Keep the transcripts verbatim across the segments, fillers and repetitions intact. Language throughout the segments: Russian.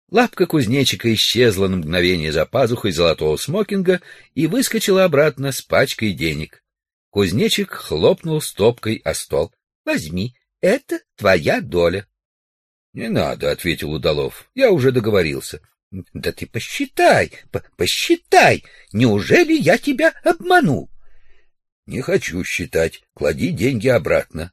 Лапка кузнечика исчезла на мгновение за пазухой золотого смокинга и выскочила обратно с пачкой денег. Кузнечик хлопнул стопкой о стол. — Возьми, это твоя доля. — Не надо, — ответил Удалов, — я уже договорился. — Да ты посчитай, посчитай, неужели я тебя обманул? — Не хочу считать, клади деньги обратно.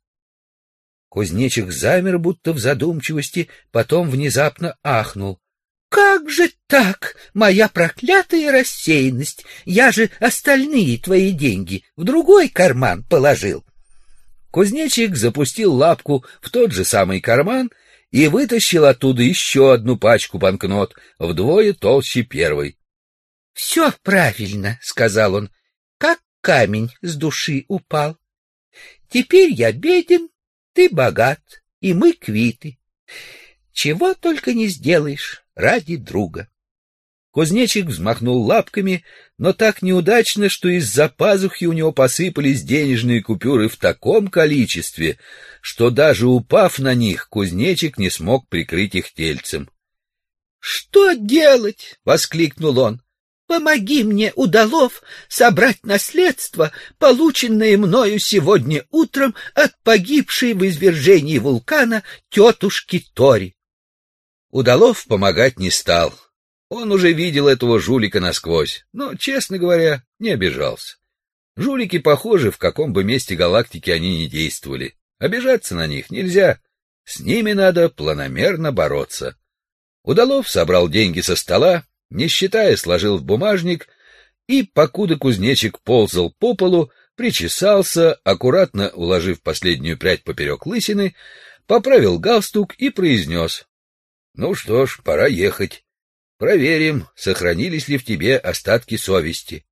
Кузнечик замер, будто в задумчивости, потом внезапно ахнул. — Как же так, моя проклятая рассеянность? Я же остальные твои деньги в другой карман положил. Кузнечик запустил лапку в тот же самый карман и вытащил оттуда еще одну пачку банкнот, вдвое толще первой. — Все правильно, — сказал он, — как камень с души упал. Теперь я беден, ты богат, и мы квиты. Чего только не сделаешь ради друга. Кузнечик взмахнул лапками, но так неудачно, что из-за пазухи у него посыпались денежные купюры в таком количестве, что даже упав на них, кузнечик не смог прикрыть их тельцем. — Что делать? — воскликнул он. — Помоги мне, Удалов, собрать наследство, полученное мною сегодня утром от погибшей в извержении вулкана тетушки Тори. Удалов помогать не стал. Он уже видел этого жулика насквозь, но, честно говоря, не обижался. Жулики похожи, в каком бы месте галактики они ни действовали. Обижаться на них нельзя. С ними надо планомерно бороться. Удалов собрал деньги со стола, не считая, сложил в бумажник, и, покуда кузнечик ползал по полу, причесался, аккуратно уложив последнюю прядь поперек лысины, поправил галстук и произнес: — Ну что ж, пора ехать. Проверим, сохранились ли в тебе остатки совести.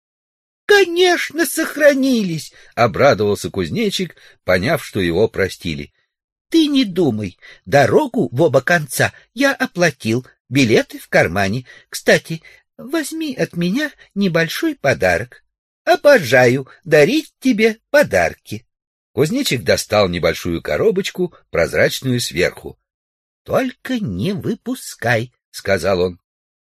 — Конечно, сохранились, — обрадовался кузнечик, поняв, что его простили. — Ты не думай, дорогу в оба конца я оплатил, билеты в кармане. Кстати, возьми от меня небольшой подарок. Обожаю дарить тебе подарки. Кузнечик достал небольшую коробочку, прозрачную сверху. — Только не выпускай, — сказал он.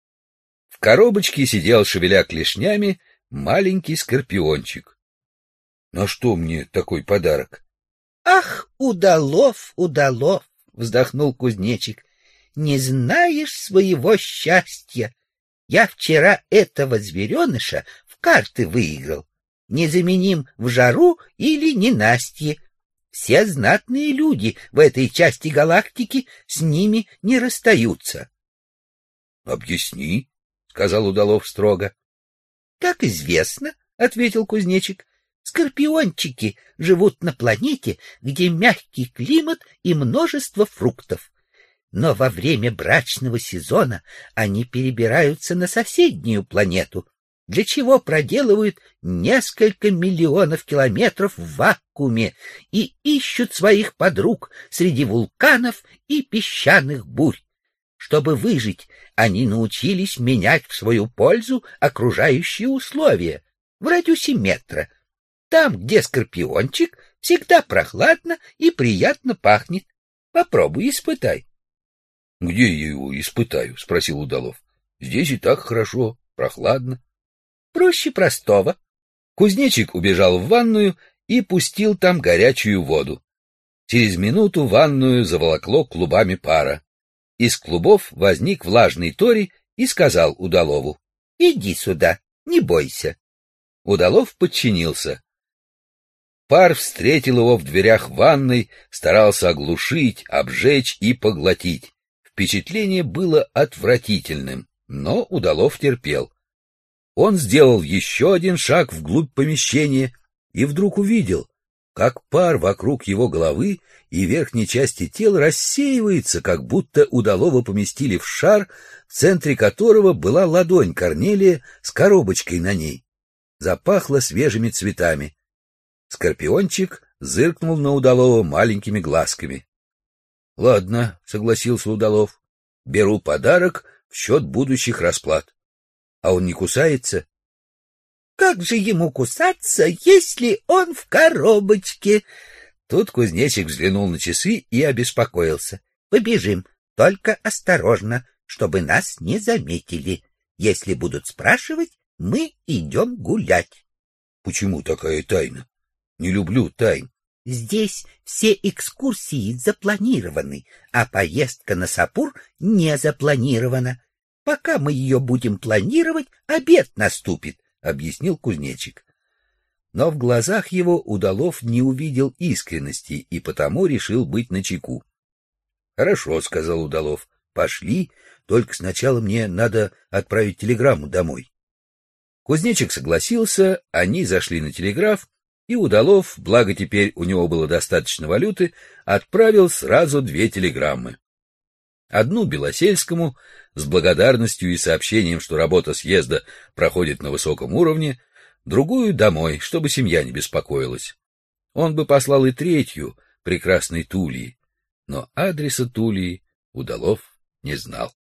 В коробочке сидел, шевеля клешнями, маленький скорпиончик. — На что мне такой подарок? — Ах, Удалов, Удалов, — вздохнул кузнечик, — не знаешь своего счастья. Я вчера этого звереныша в карты выиграл. Незаменим в жару или ненастье. Все знатные люди в этой части галактики с ними не расстаются. — Объясни, — сказал Удалов строго. — Как известно, — ответил кузнечик, — скорпиончики живут на планете, где мягкий климат и множество фруктов. Но во время брачного сезона они перебираются на соседнюю планету, для чего проделывают несколько миллионов километров в вакууме и ищут своих подруг среди вулканов и песчаных бурь. Чтобы выжить, они научились менять в свою пользу окружающие условия в радиусе метра. Там, где скорпиончик, всегда прохладно и приятно пахнет. Попробуй, испытай. — Где я его испытаю? — спросил Удалов. — Здесь и так хорошо, прохладно. — Проще простого. Кузнечик убежал в ванную и пустил там горячую воду. Через минуту ванную заволокло клубами пара. Из клубов возник влажный Тори и сказал Удалову: — Иди сюда, не бойся. Удалов подчинился. Пар встретил его в дверях ванной, старался оглушить, обжечь и поглотить. Впечатление было отвратительным, но Удалов терпел. Он сделал еще один шаг вглубь помещения и вдруг увидел, как пар вокруг его головы и верхней части тела рассеивается, как будто Удалова поместили в шар, в центре которого была ладонь Корнелия с коробочкой на ней. Запахло свежими цветами. Скорпиончик зыркнул на Удалова маленькими глазками. — Ладно, — согласился Удалов, — беру подарок в счет будущих расплат. А он не кусается? — Как же ему кусаться, если он в коробочке? Тут кузнечик взглянул на часы и обеспокоился. — Побежим, Только осторожно, чтобы нас не заметили. Если будут спрашивать, мы идем гулять. — Почему такая тайна? Не люблю тайн. Здесь все экскурсии запланированы, а поездка на Сапур не запланирована. Пока мы ее будем планировать, обед наступит, — объяснил кузнечик. Но в глазах его Удалов не увидел искренности и потому решил быть начеку. — Хорошо, — сказал Удалов, — пошли, только сначала мне надо отправить телеграмму домой. Кузнечик согласился, они зашли на телеграф, и Удалов, благо теперь у него было достаточно валюты, отправил сразу две телеграммы. Одну Белосельскому с благодарностью и сообщением, что работа съезда проходит на высоком уровне, другую домой, чтобы семья не беспокоилась. Он бы послал и третью, прекрасной Тулии, но адреса Тулии Удалов не знал.